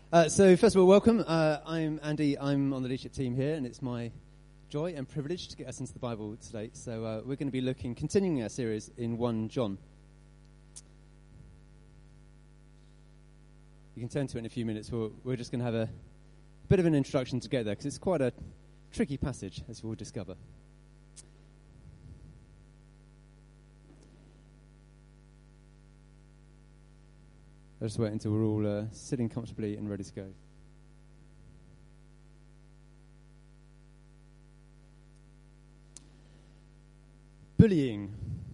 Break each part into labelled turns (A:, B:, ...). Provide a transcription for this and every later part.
A: So first of all, welcome. I'm Andy. I'm on the leadership team here, and it's my joy and privilege to get us into the Bible today. So we're going to be continuing our series in 1 John. You can turn to it in a few minutes. We're just going to have a bit of an introduction to get there, because it's quite a tricky passage, as we'll discover. I'll just wait until we're all sitting comfortably and ready to go. Bullying.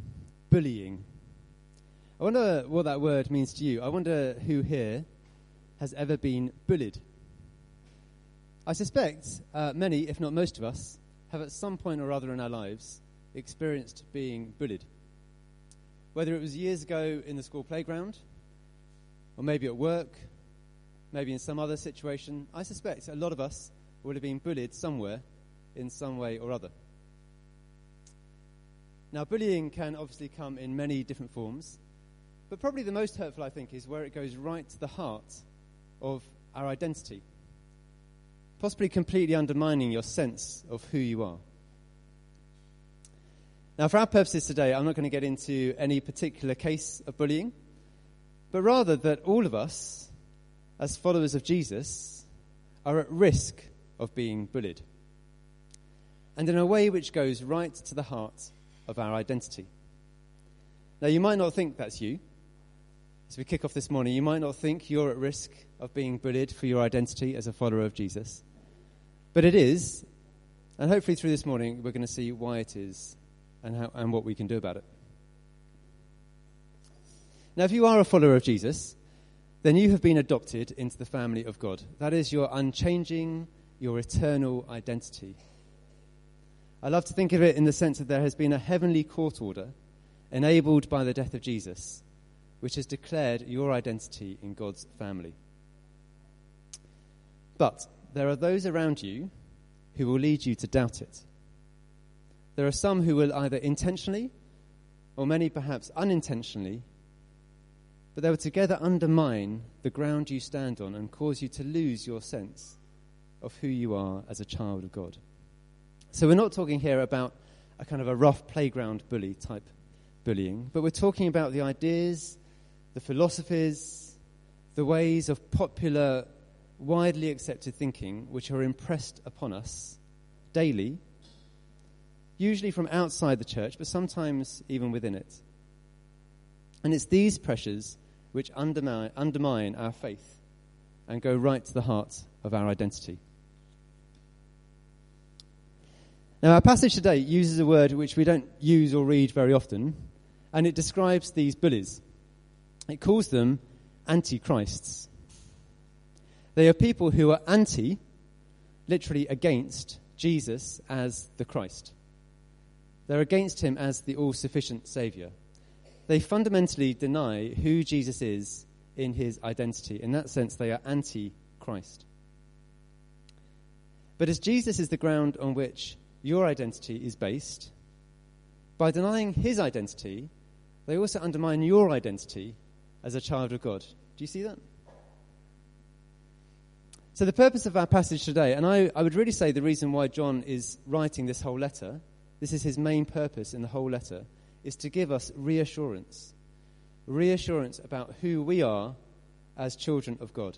A: I wonder what that word means to you. I wonder who here has ever been bullied. I suspect many, if not most of us, have at some point or other in our lives experienced being bullied. Whether it was years ago in the school playground, or maybe at work, maybe in some other situation, I suspect a lot of us would have been bullied somewhere, in some way or other. Now, bullying can obviously come in many different forms, but probably the most hurtful, I think, is where it goes right to the heart of our identity, possibly completely undermining your sense of who you are. Now, for our purposes today, I'm not going to get into any particular case of bullying, but rather that all of us, as followers of Jesus, are at risk of being bullied, and in a way which goes right to the heart of our identity. Now, you might not think that's you. As we kick off this morning, you might not think you're at risk of being bullied for your identity as a follower of Jesus, but it is, and hopefully through this morning we're going to see why it is and what we can do about it. Now, if you are a follower of Jesus, then you have been adopted into the family of God. That is your unchanging, your eternal identity. I love to think of it in the sense that there has been a heavenly court order enabled by the death of Jesus, which has declared your identity in God's family. But there are those around you who will lead you to doubt it. There are some who will either intentionally, or many perhaps unintentionally, but they will together undermine the ground you stand on and cause you to lose your sense of who you are as a child of God. So we're not talking here about a kind of a rough playground bully type bullying, but we're talking about the ideas, the philosophies, the ways of popular, widely accepted thinking which are impressed upon us daily, usually from outside the church, but sometimes even within it. And it's these pressures which undermine our faith and go right to the heart of our identity. Now, our passage today uses a word which we don't use or read very often, and it describes these bullies. It calls them antichrists. They are people who are anti, literally against, Jesus as the Christ. They're against him as the all-sufficient Saviour. They fundamentally deny who Jesus is in his identity. In that sense, they are anti-Christ. But as Jesus is the ground on which your identity is based, by denying his identity, they also undermine your identity as a child of God. Do you see that? So the purpose of our passage today, and I would really say the reason why John is writing this whole letter, this is his main purpose in the whole letter, is to give us reassurance about who we are as children of God.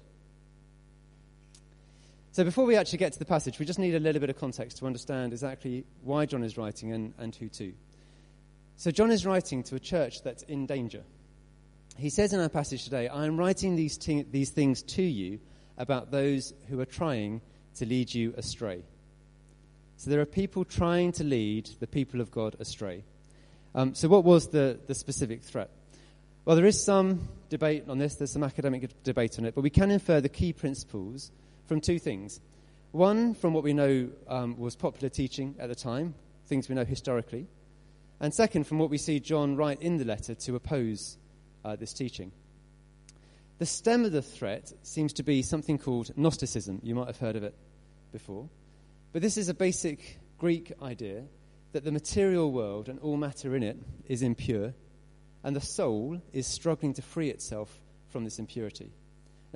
A: So before we actually get to the passage, we just need a little bit of context to understand exactly why John is writing and who to. So John is writing to a church that's in danger. He says in our passage today, I am writing these things to you about those who are trying to lead you astray. So there are people trying to lead the people of God astray. So what was the specific threat? Well, there is some debate on this. There's some academic debate on it. But we can infer the key principles from two things. One, from what we know was popular teaching at the time, things we know historically. And second, from what we see John write in the letter to oppose this teaching. The stem of the threat seems to be something called Gnosticism. You might have heard of it before. But this is a basic Greek idea that the material world and all matter in it is impure, and the soul is struggling to free itself from this impurity.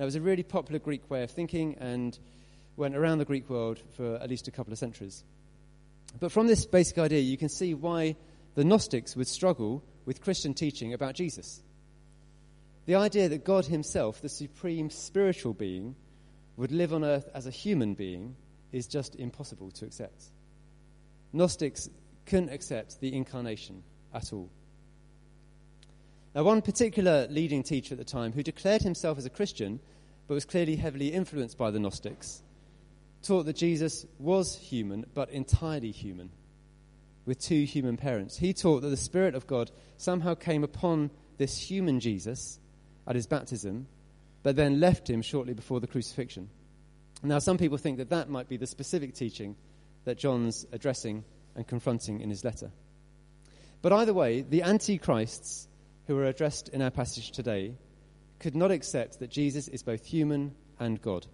A: Now, it was a really popular Greek way of thinking and went around the Greek world for at least a couple of centuries. But from this basic idea, you can see why the Gnostics would struggle with Christian teaching about Jesus. The idea that God himself, the supreme spiritual being, would live on earth as a human being is just impossible to accept. Gnostics couldn't accept the incarnation at all. Now, one particular leading teacher at the time, who declared himself as a Christian, but was clearly heavily influenced by the Gnostics, taught that Jesus was human, but entirely human, with two human parents. He taught that the Spirit of God somehow came upon this human Jesus at his baptism, but then left him shortly before the crucifixion. Now, some people think that that might be the specific teaching that John's addressing and confronting in his letter. But either way, the antichrists who are addressed in our passage today could not accept that Jesus is both human and God.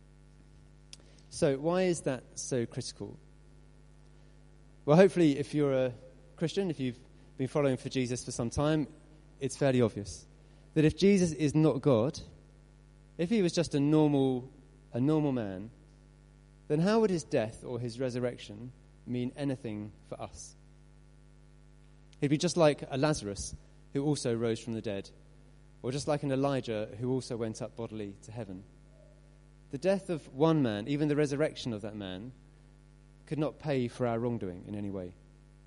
A: So why is that so critical? Well, hopefully, if you're a Christian, if you've been following for Jesus for some time, it's fairly obvious that if Jesus is not God, if he was just a normal man, then how would his death or his resurrection mean anything for us? He'd be just like a Lazarus who also rose from the dead, or just like an Elijah who also went up bodily to heaven. The death of one man, even the resurrection of that man, could not pay for our wrongdoing in any way.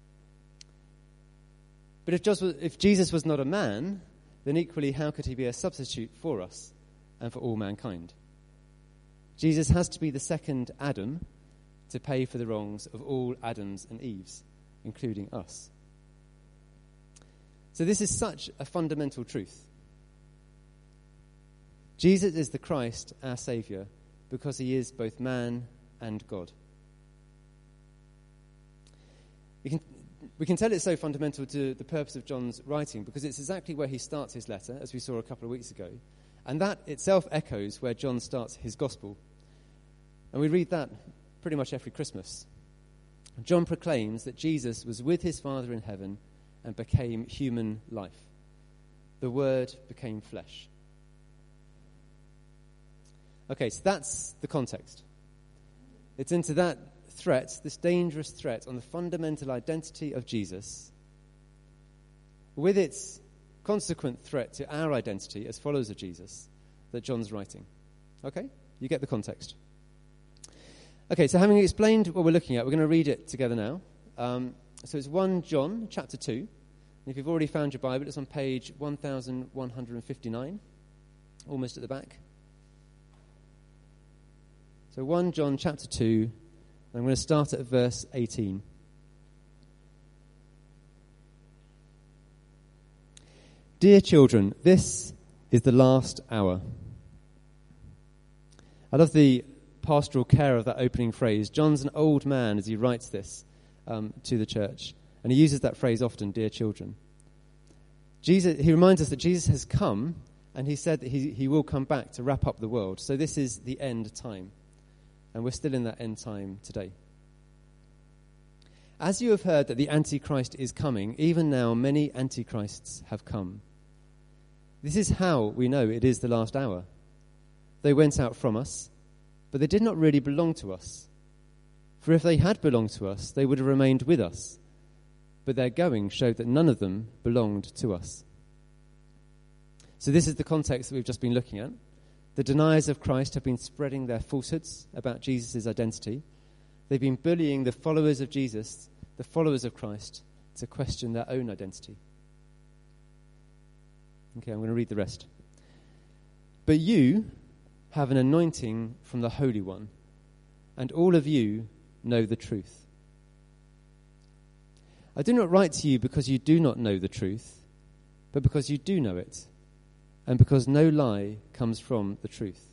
A: But if Jesus was not a man, then equally how could he be a substitute for us and for all mankind? Jesus has to be the second Adam to pay for the wrongs of all Adams and Eves, including us. So this is such a fundamental truth. Jesus is the Christ, our Saviour, because he is both man and God. We can tell it's so fundamental to the purpose of John's writing because it's exactly where he starts his letter, as we saw a couple of weeks ago. And that itself echoes where John starts his gospel. And we read that pretty much every Christmas. John proclaims that Jesus was with his Father in heaven and became human life. The Word became flesh. Okay, so that's the context. It's into that threat, this dangerous threat on the fundamental identity of Jesus, with its consequent threat to our identity as followers of Jesus, that John's writing. Okay? You get the context. Okay, so having explained what we're looking at, we're going to read it together now. So it's 1 John, chapter 2. And if you've already found your Bible, it's on page 1159, almost at the back. So 1 John, chapter 2, and I'm going to start at verse 18. Dear children, this is the last hour. I love the pastoral care of that opening phrase. John's an old man as he writes this to the church, and he uses that phrase often, dear children. He reminds us that Jesus has come, and he said that he will come back to wrap up the world. So this is the end time, and we're still in that end time today. As you have heard that the Antichrist is coming, even now many Antichrists have come. This is how we know it is the last hour. They went out from us, but they did not really belong to us. For if they had belonged to us, they would have remained with us. But their going showed that none of them belonged to us. So this is the context that we've just been looking at. The deniers of Christ have been spreading their falsehoods about Jesus' identity. They've been bullying the followers of Jesus, the followers of Christ, to question their own identity. Okay, I'm going to read the rest. But you have an anointing from the Holy One, and all of you know the truth. I do not write to you because you do not know the truth, but because you do know it, and because no lie comes from the truth.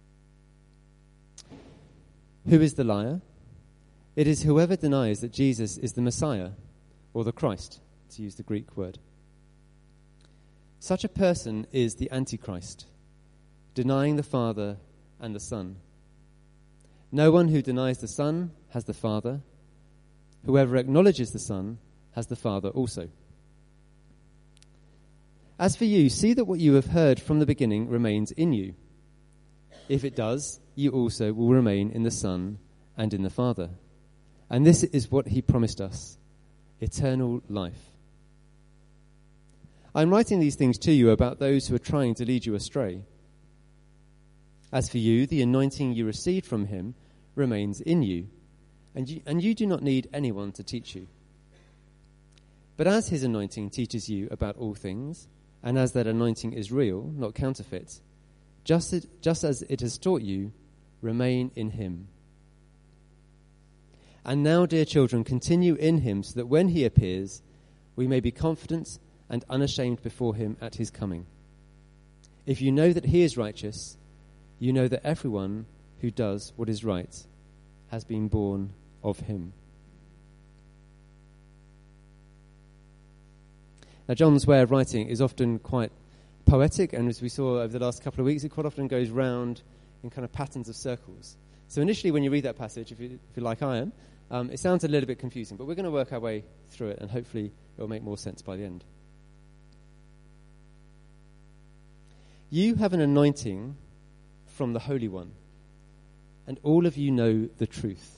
A: Who is the liar? It is whoever denies that Jesus is the Messiah, or the Christ, to use the Greek word. Such a person is the Antichrist, denying the Father and the Son. No one who denies the Son has the Father. Whoever acknowledges the Son has the Father also. As for you, see that what you have heard from the beginning remains in you. If it does, you also will remain in the Son and in the Father. And this is what he promised us, eternal life. I'm writing these things to you about those who are trying to lead you astray. As for you, the anointing you received from him remains in you, and you do not need anyone to teach you. But as his anointing teaches you about all things, and as that anointing is real, not counterfeit, just as it has taught you, remain in him. And now, dear children, continue in him, so that when he appears, we may be confident and unashamed before him at his coming. If you know that he is righteous, you know that everyone who does what is right has been born of him. Now, John's way of writing is often quite poetic, and as we saw over the last couple of weeks, it quite often goes round in kind of patterns of circles. So initially, when you read that passage, if you're like I am, it sounds a little bit confusing, but we're going to work our way through it, and hopefully it will make more sense by the end. You have an anointing from the Holy One, and all of you know the truth.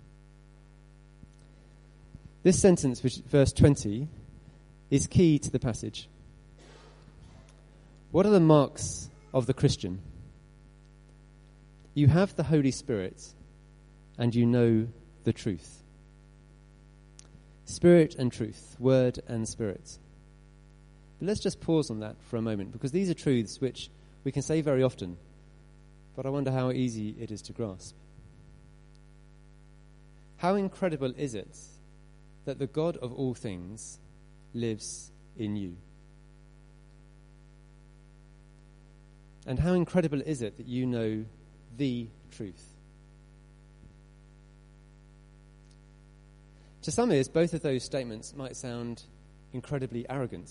A: This sentence, which verse 20, is key to the passage. What are the marks of the Christian? You have the Holy Spirit, and you know the truth. Spirit and truth, word and spirit. But let's just pause on that for a moment, because these are truths which we can say very often, but I wonder how easy it is to grasp. How incredible is it that the God of all things lives in you? And how incredible is it that you know the truth? To some ears, both of those statements might sound incredibly arrogant.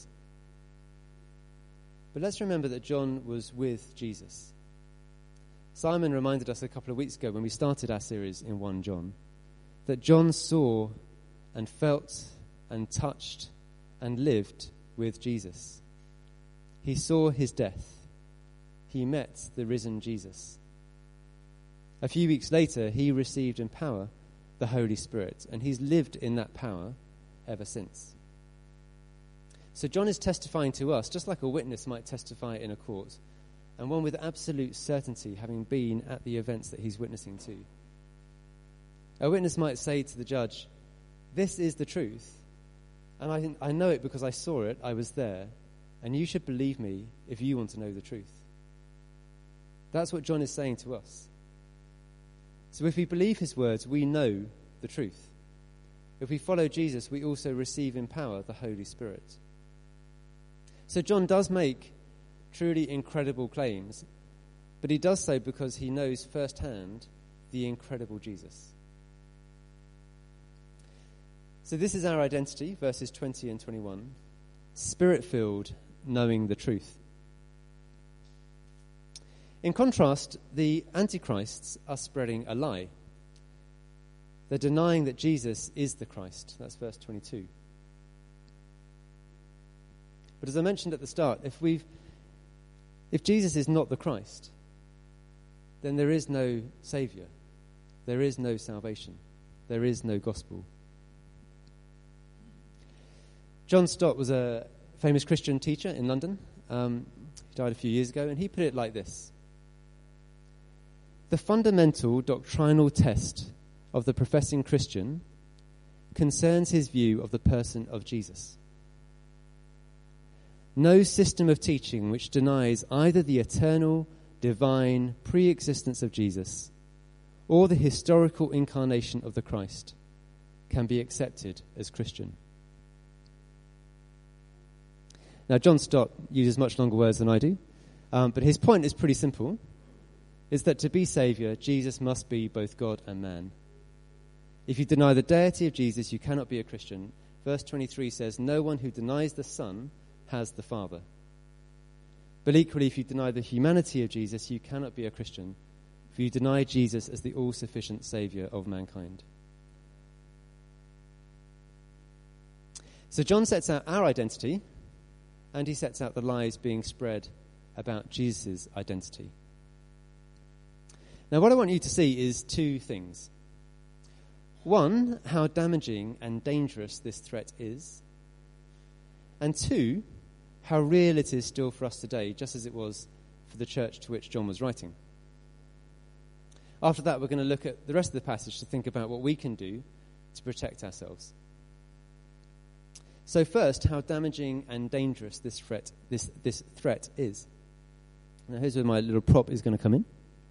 A: But let's remember that John was with Jesus. Simon reminded us a couple of weeks ago when we started our series in 1 John that John saw and felt and touched and lived with Jesus. He saw his death. He met the risen Jesus. A few weeks later, he received in power the Holy Spirit, and he's lived in that power ever since. So John is testifying to us, just like a witness might testify in a court, and one with absolute certainty, having been at the events that he's witnessing to. A witness might say to the judge, "This is the truth, and I know it because I saw it, I was there, and you should believe me if you want to know the truth." That's what John is saying to us. So if we believe his words, we know the truth. If we follow Jesus, we also receive in power the Holy Spirit. So John does make truly incredible claims, but he does so because he knows firsthand the incredible Jesus. So this is our identity, verses 20 and 21. Spirit-filled, knowing the truth. In contrast, the antichrists are spreading a lie. They're denying that Jesus is the Christ. That's verse 22. But as I mentioned at the start, if Jesus is not the Christ, then there is no Saviour. There is no salvation. There is no gospel. John Stott was a famous Christian teacher in London. He died a few years ago, and he put it like this. The fundamental doctrinal test of the professing Christian concerns his view of the person of Jesus. No system of teaching which denies either the eternal, divine pre-existence of Jesus or the historical incarnation of the Christ can be accepted as Christian. Now, John Stott uses much longer words than I do, but his point is pretty simple, is that to be Saviour, Jesus must be both God and man. If you deny the deity of Jesus, you cannot be a Christian. Verse 23 says, no one who denies the Son has the Father. But equally, if you deny the humanity of Jesus, you cannot be a Christian, for you deny Jesus as the all-sufficient Saviour of mankind. So John sets out our identity, and he sets out the lies being spread about Jesus' identity. Now, what I want you to see is two things. One, how damaging and dangerous this threat is. And two, how real it is still for us today, just as it was for the church to which John was writing. After that, we're going to look at the rest of the passage to think about what we can do to protect ourselves. So first, how damaging and dangerous this threat is. Now, here's where my little prop is going to come in.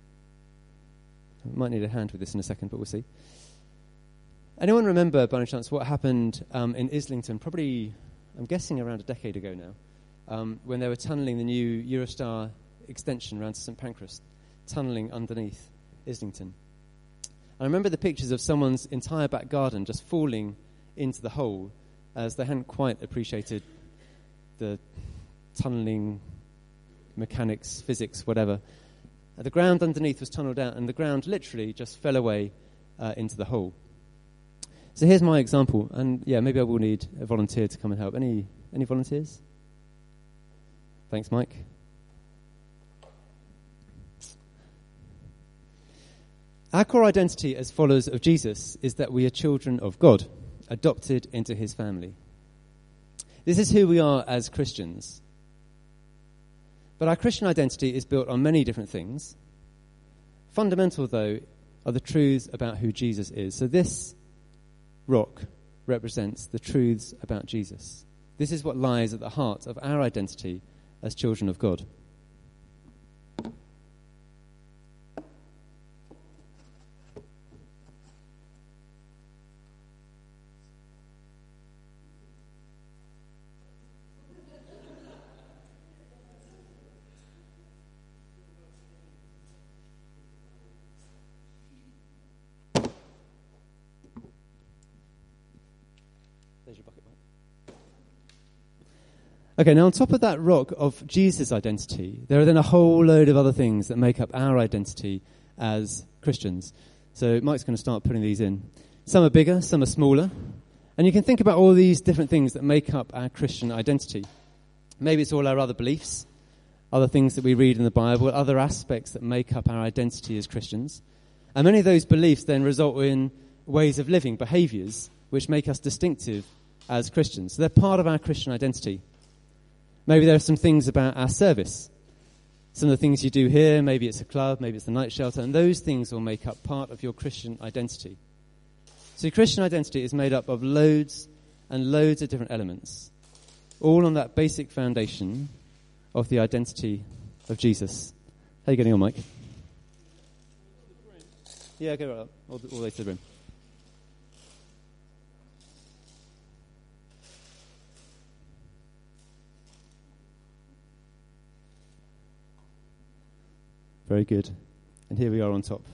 A: I might need a hand with this in a second, but we'll see. Anyone remember, by any chance, what happened in Islington, probably, I'm guessing, around a decade ago now, when they were tunnelling the new Eurostar extension around to St Pancras, tunnelling underneath Islington. I remember the pictures of someone's entire back garden just falling into the hole as they hadn't quite appreciated the tunnelling mechanics, physics, whatever. The ground underneath was tunnelled out, and the ground literally just fell away into the hole. So here's my example, and maybe I will need a volunteer to come and help. Any volunteers? Thanks, Mike. Our core identity as followers of Jesus is that we are children of God, adopted into his family. This is who we are as Christians. But our Christian identity is built on many different things. Fundamental, though, are the truths about who Jesus is. So this rock represents the truths about Jesus. This is what lies at the heart of our identity as children of God. Okay, now on top of that rock of Jesus' identity, there are then a whole load of other things that make up our identity as Christians. So Mike's going to start putting these in. Some are bigger, some are smaller. And you can think about all these different things that make up our Christian identity. Maybe it's all our other beliefs, other things that we read in the Bible, other aspects that make up our identity as Christians. And many of those beliefs then result in ways of living, behaviours, which make us distinctive as Christians. So they're part of our Christian identity. Maybe there are some things about our service. Some of the things you do here, maybe it's a club, maybe it's the night shelter, and those things will make up part of your Christian identity. So your Christian identity is made up of loads and loads of different elements, all on that basic foundation of the identity of Jesus. How are you getting on, Mike? Yeah, go right up, all the way to the brim. Very good. And here we are on top.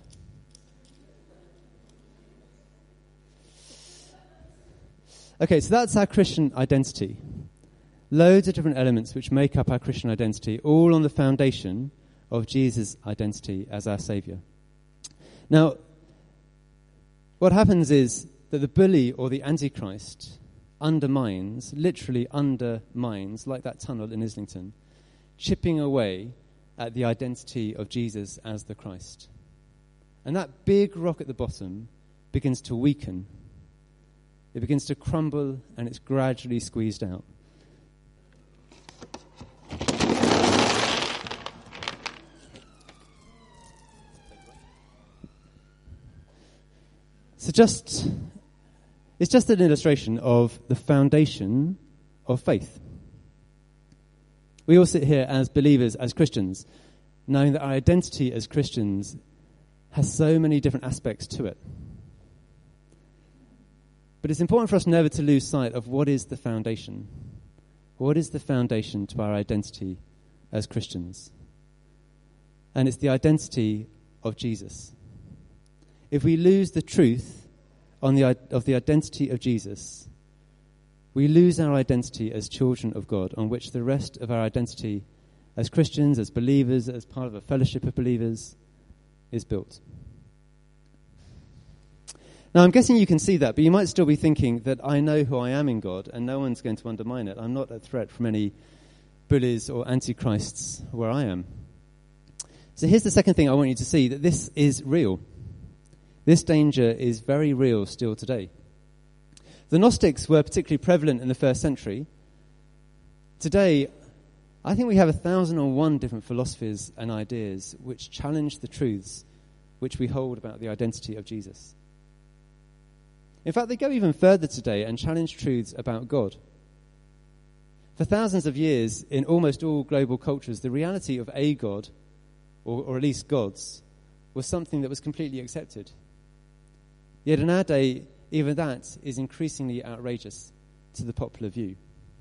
A: Okay, so that's our Christian identity. Loads of different elements which make up our Christian identity, all on the foundation of Jesus' identity as our Saviour. Now, what happens is that the bully or the Antichrist literally undermines, like that tunnel in Islington, chipping away at the identity of Jesus as the Christ. And that big rock at the bottom begins to weaken. It begins to crumble, and it's gradually squeezed out. So it's just an illustration of the foundation of faith. We all sit here as believers, as Christians, knowing that our identity as Christians has so many different aspects to it. But it's important for us never to lose sight of what is the foundation. What is the foundation to our identity as Christians? And it's the identity of Jesus. If we lose the truth of the identity of Jesus, we lose our identity as children of God, on which the rest of our identity as Christians, as believers, as part of a fellowship of believers, is built. Now, I'm guessing you can see that, but you might still be thinking that I know who I am in God, and no one's going to undermine it. I'm not a threat from any bullies or antichrists where I am. So here's the second thing I want you to see, that this is real. This danger is very real still today. The Gnostics were particularly prevalent in the first century. Today, I think we have 1,001 different philosophies and ideas which challenge the truths which we hold about the identity of Jesus. In fact, they go even further today and challenge truths about God. For thousands of years, in almost all global cultures, the reality of a God, or at least gods, was something that was completely accepted. Yet in our day, even that is increasingly outrageous to the popular view.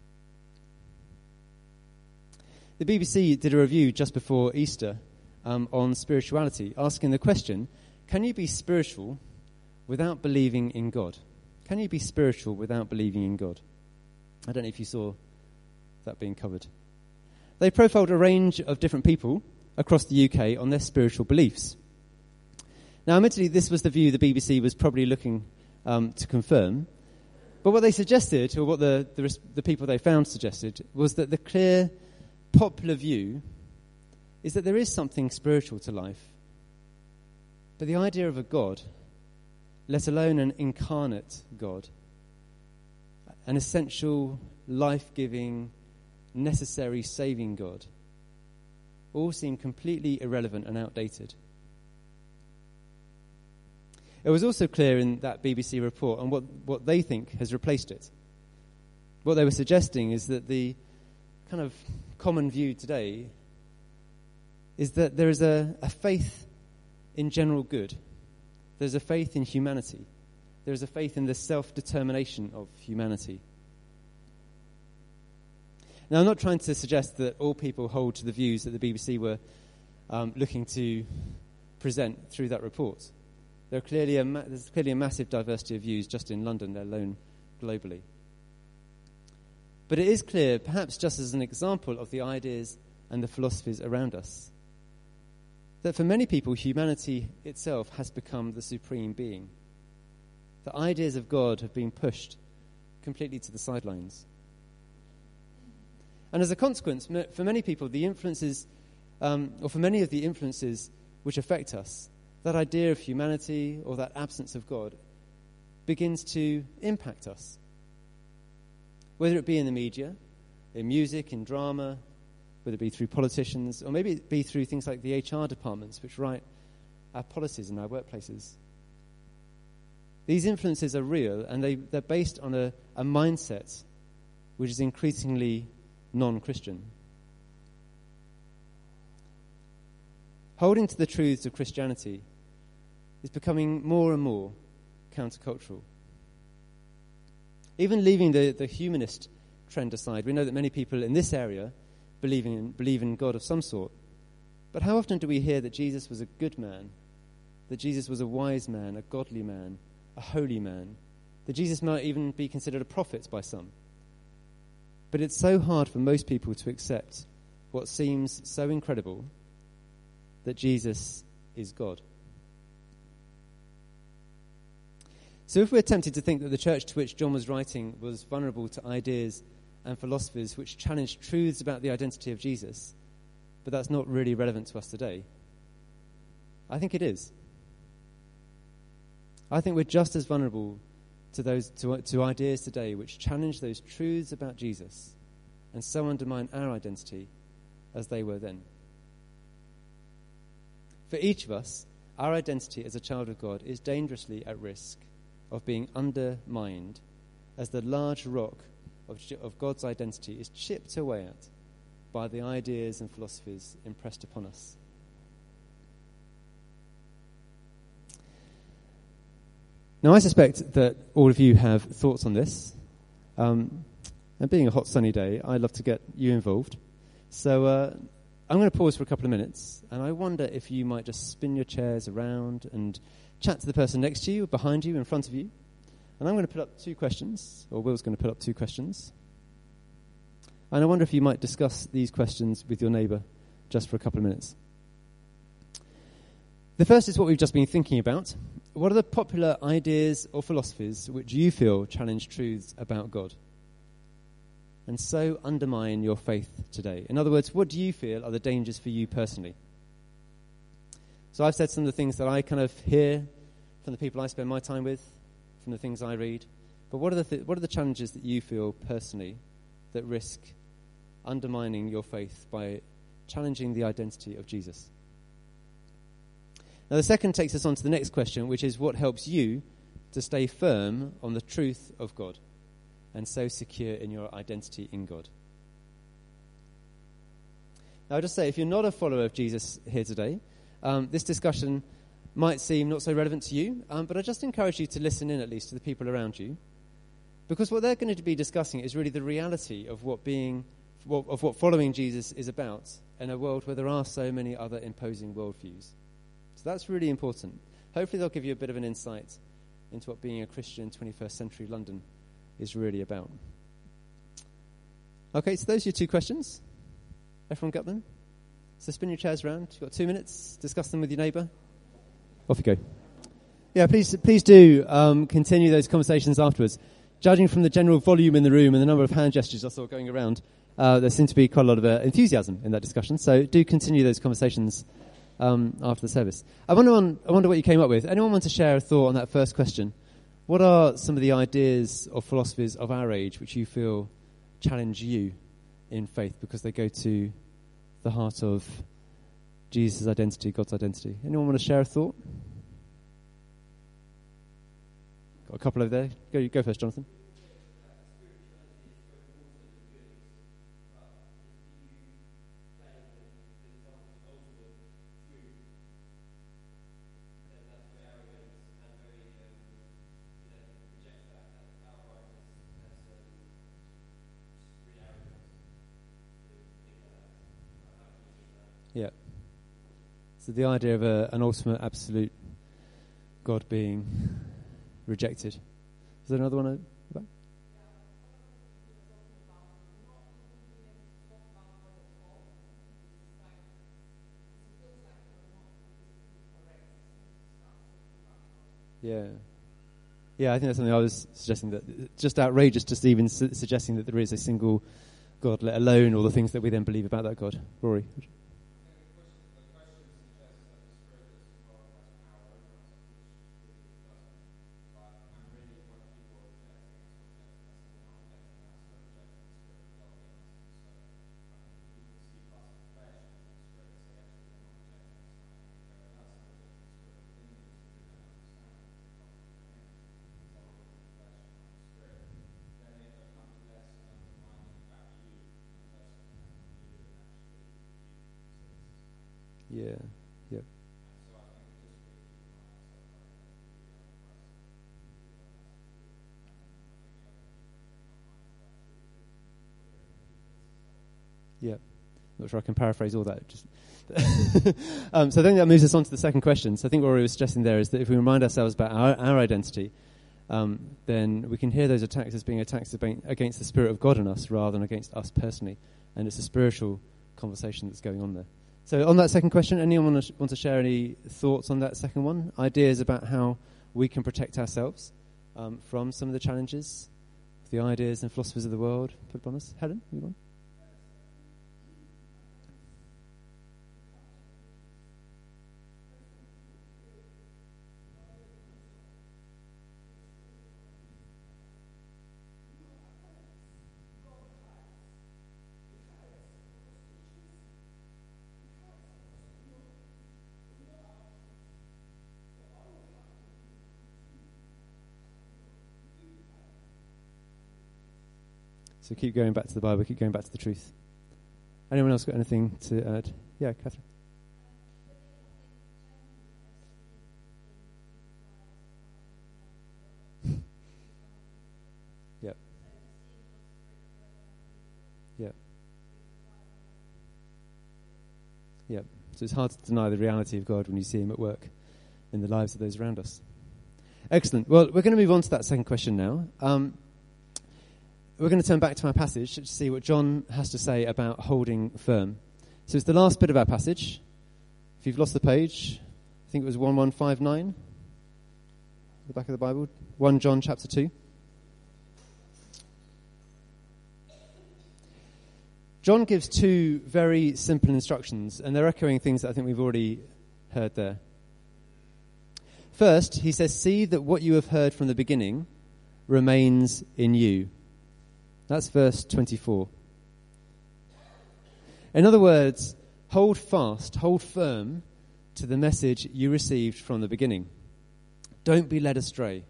A: The BBC did a review just before Easter on spirituality, asking the question, can you be spiritual without believing in God? Can you be spiritual without believing in God? I don't know if you saw that being covered. They profiled a range of different people across the UK on their spiritual beliefs. Now, admittedly, this was the view the BBC was probably looking to confirm. But what they suggested, or what the people they found suggested, was that the clear popular view is that there is something spiritual to life. But the idea of a God, let alone an incarnate God, an essential, life-giving, necessary saving God, all seem completely irrelevant and outdated. It was also clear in that BBC report on what they think has replaced it. What they were suggesting is that the kind of common view today is that there is a faith in general good. There's a faith in humanity. There's a faith in the self-determination of humanity. Now, I'm not trying to suggest that all people hold to the views that the BBC were looking to present through that report. There's clearly a massive diversity of views just in London, let alone globally. But it is clear, perhaps just as an example of the ideas and the philosophies around us, that for many people, humanity itself has become the supreme being. The ideas of God have been pushed completely to the sidelines. And as a consequence, for many people, the influences, or for many of the influences which affect us, that idea of humanity or that absence of God begins to impact us. Whether it be in the media, in music, in drama, whether it be through politicians, or maybe it be through things like the HR departments which write our policies in our workplaces. These influences are real, and they're based on a mindset which is increasingly non-Christian. Holding to the truths of Christianity is becoming more and more countercultural. Even leaving the humanist trend aside, we know that many people in this area believe in God of some sort. But how often do we hear that Jesus was a good man, that Jesus was a wise man, a godly man, a holy man, that Jesus might even be considered a prophet by some? But it's so hard for most people to accept what seems so incredible, that Jesus is God. So if we're tempted to think that the church to which John was writing was vulnerable to ideas and philosophies which challenged truths about the identity of Jesus, but that's not really relevant to us today, I think it is. I think we're just as vulnerable to ideas today which challenge those truths about Jesus and so undermine our identity as they were then. For each of us, our identity as a child of God is dangerously at risk of being undermined as the large rock of God's identity is chipped away at by the ideas and philosophies impressed upon us. Now, I suspect that all of you have thoughts on this. And being a hot, sunny day, I'd love to get you involved. So I'm going to pause for a couple of minutes, and I wonder if you might just spin your chairs around and chat to the person next to you, behind you, in front of you. And I'm going to put up 2 questions, or Will's going to put up 2 questions. And I wonder if you might discuss these questions with your neighbour just for a couple of minutes. The first is what we've just been thinking about. What are the popular ideas or philosophies which you feel challenge truths about God and so undermine your faith today? In other words, what do you feel are the dangers for you personally? So I've said some of the things that I kind of hear from the people I spend my time with, from the things I read. But what are the challenges that you feel personally that risk undermining your faith by challenging the identity of Jesus? Now, the second takes us on to the next question, which is what helps you to stay firm on the truth of God and so secure in your identity in God. Now, I'll just say, if you're not a follower of Jesus here today, this discussion might seem not so relevant to you, but I just encourage you to listen in at least to the people around you, because what they're going to be discussing is really the reality of what following Jesus is about in a world where there are so many other imposing worldviews. So that's really important. Hopefully they'll give you a bit of an insight into what being a Christian in 21st century London is really about. Okay, so those are your two questions. Everyone got them? So spin your chairs around. You've got 2 minutes. Discuss them with your neighbour. Off you go. Yeah, please do continue those conversations afterwards. Judging from the general volume in the room and the number of hand gestures I saw going around, there seemed to be quite a lot of enthusiasm in that discussion. So do continue those conversations after the service. I wonder what you came up with. Anyone want to share a thought on that first question? What are some of the ideas or philosophies of our age which you feel challenge you in faith because they go to the heart of Jesus' identity, God's identity? Anyone want to share a thought? Got a couple over there. Go first, Jonathan. Yeah. So the idea of an ultimate, absolute God being rejected. Is there another one about? Yeah. Yeah, I think that's something I was suggesting, that it's just outrageous just even suggesting that there is a single God, let alone all the things that we then believe about that God. Rory? Yeah, yeah. Yeah. Not sure I can paraphrase all that. Just so I think that moves us on to the second question. So I think what Rory was suggesting there is that if we remind ourselves about our identity, then we can hear those attacks as being attacks against the Spirit of God in us rather than against us personally. And it's a spiritual conversation that's going on there. So on that second question, anyone want to share any thoughts on that second one? Ideas about how we can protect ourselves from some of the challenges, the ideas and philosophies of the world put upon us? Helen, you want? So keep going back to the Bible, keep going back to the truth. Anyone else got anything to add? Yeah, Catherine. Yeah. Yeah. Yeah. So it's hard to deny the reality of God when you see him at work in the lives of those around us. Excellent. Well, we're going to move on to that second question now. We're going to turn back to our passage to see what John has to say about holding firm. So it's the last bit of our passage. If you've lost the page, I think it was 1159, the back of the Bible, 1 John chapter 2. John gives two very simple instructions, and they're echoing things that I think we've already heard there. First, he says, see that what you have heard from the beginning remains in you. That's verse 24. In other words, hold fast, hold firm to the message you received from the beginning. Don't be led astray.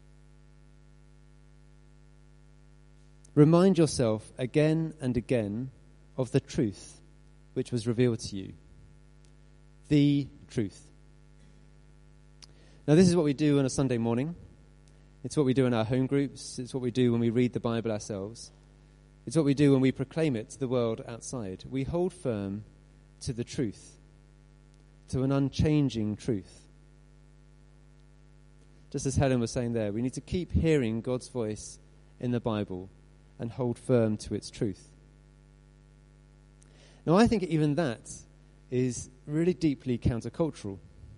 A: Remind yourself again and again of the truth which was revealed to you. The truth. Now, this is what we do on a Sunday morning. It's what we do in our home groups. It's what we do when we read the Bible ourselves. It's what we do when we proclaim it to the world outside. We hold firm to the truth, to an unchanging truth. Just as Helen was saying there, we need to keep hearing God's voice in the Bible and hold firm to its truth. Now, I think even that is really deeply countercultural.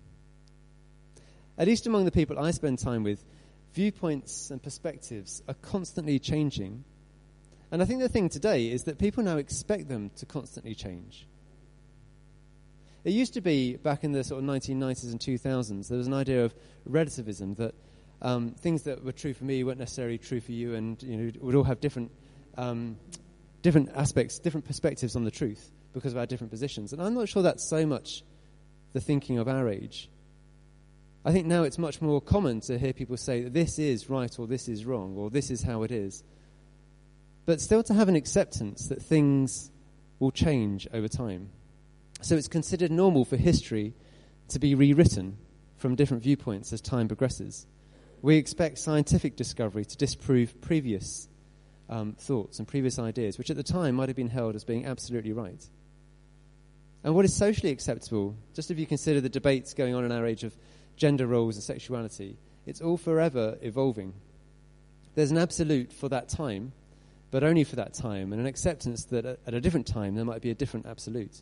A: At least among the people I spend time with, viewpoints and perspectives are constantly changing. And I think the thing today is that people now expect them to constantly change. It used to be, back in the sort of 1990s and 2000s, there was an idea of relativism, that things that were true for me weren't necessarily true for you, and would all have different aspects, different perspectives on the truth because of our different positions. And I'm not sure that's so much the thinking of our age. I think now it's much more common to hear people say that this is right or this is wrong or this is how it is. But still to have an acceptance that things will change over time. So it's considered normal for history to be rewritten from different viewpoints as time progresses. We expect scientific discovery to disprove previous thoughts and previous ideas, which at the time might have been held as being absolutely right. And what is socially acceptable, just if you consider the debates going on in our age of gender roles and sexuality, it's all forever evolving. There's an absolute for that time, but only for that time, and an acceptance that at a different time there might be a different absolute.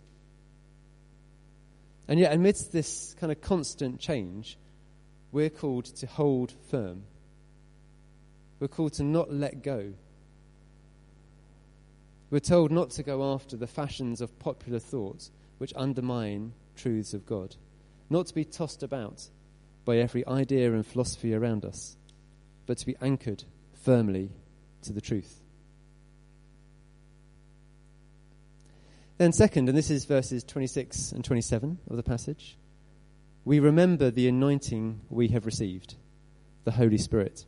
A: And yet, amidst this kind of constant change, we're called to hold firm. We're called to not let go. We're told not to go after the fashions of popular thought which undermine truths of God, not to be tossed about by every idea and philosophy around us, but to be anchored firmly to the truth. Then second, and this is verses 26 and 27 of the passage, we remember the anointing we have received, the Holy Spirit.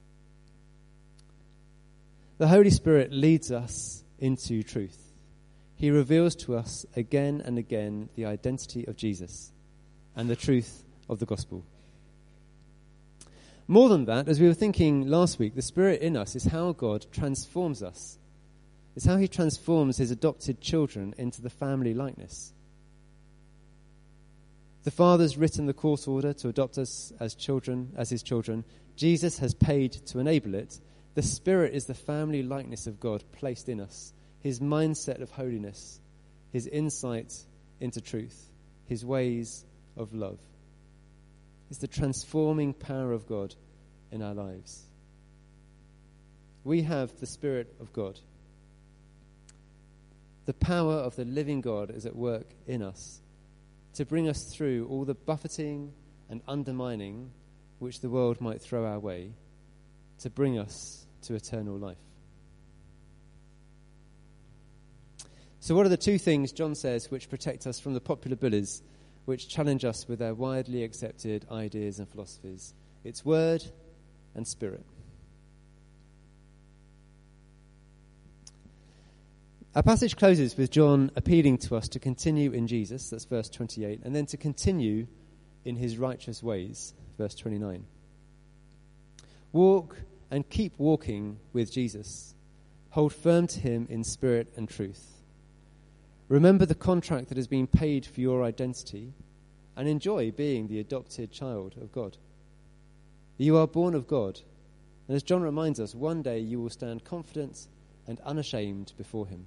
A: The Holy Spirit leads us into truth. He reveals to us again and again the identity of Jesus and the truth of the gospel. More than that, as we were thinking last week, the Spirit in us is how God transforms us. It's how he transforms his adopted children into the family likeness. The Father's written the court order to adopt us as children, as his children. Jesus has paid to enable it. The Spirit is the family likeness of God placed in us. His mindset of holiness, his insight into truth, his ways of love. It's the transforming power of God in our lives. We have the Spirit of God. The power of the living God is at work in us to bring us through all the buffeting and undermining which the world might throw our way, to bring us to eternal life. So what are the two things, John says, which protect us from the popular bullies, which challenge us with their widely accepted ideas and philosophies? It's word and spirit. Our passage closes with John appealing to us to continue in Jesus, that's verse 28, and then to continue in his righteous ways, verse 29. Walk and keep walking with Jesus. Hold firm to him in spirit and truth. Remember the contract that has been paid for your identity and enjoy being the adopted child of God. You are born of God, and as John reminds us, one day you will stand confident and unashamed before him.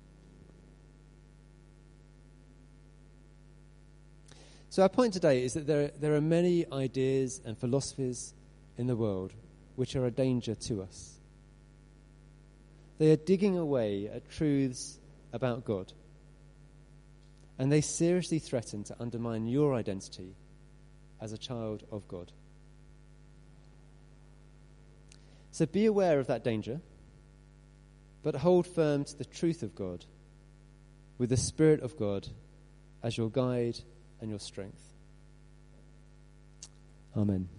A: So our point today is that there are many ideas and philosophies in the world which are a danger to us. They are digging away at truths about God, and they seriously threaten to undermine your identity as a child of God. So be aware of that danger, but hold firm to the truth of God, with the Spirit of God as your guide and your strength. Amen.